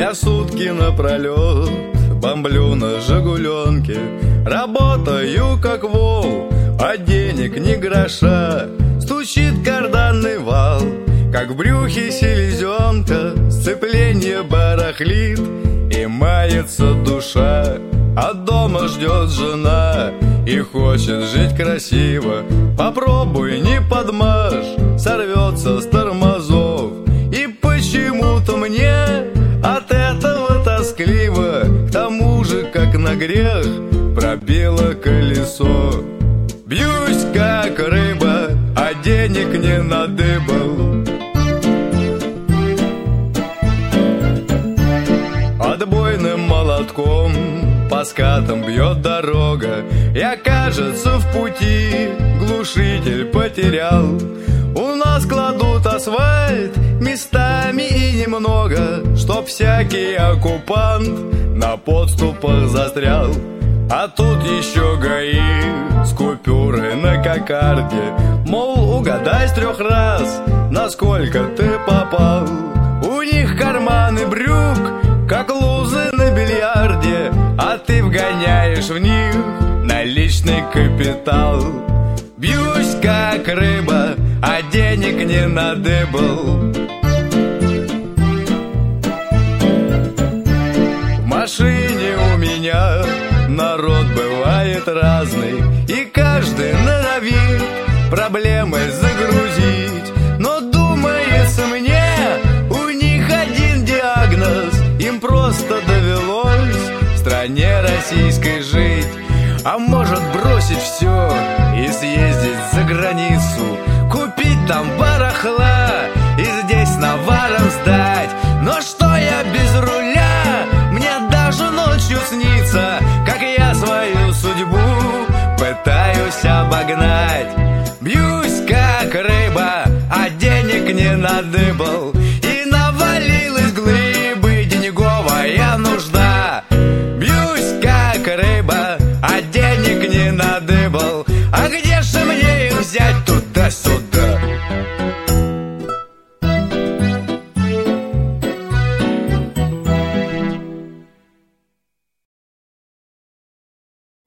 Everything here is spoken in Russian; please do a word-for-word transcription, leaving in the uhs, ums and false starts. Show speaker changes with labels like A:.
A: Я сутки напролет бомблю на «Жигуленке», работаю как вол, а денег ни гроша. Стучит карданный вал, как в брюхе селезенка, сцепление барахлит и мается душа. А дома ждет жена и хочет жить красиво. Попробуй, не подмажь, сорвется с тормозов. И почему-то мне от этого тоскливо, к тому же, как на грех, пробило колесо. Бьюсь, как рыба, а денег не надыбал. Отбойным молотком по скатам бьет дорога. Я, кажется, в пути глушитель потерял. У нас кладут асфальт местами и немного, чтоб всякий оккупант на подступах застрял. А тут еще ГАИ с купюрой на кокарде, мол, угадай с трех раз, насколько ты попал. У них карманы брюк, как лузы на бильярде, а ты вгоняешь в них наличный капитал. Бьюсь, как рыба, а денег не надыбал. В машине у меня народ бывает разный, и каждый норовит проблемы загрузить. Но думается мне, у них один диагноз: им просто довелось в стране российской жить. А может бросить все и съездить за границу, купить там барахла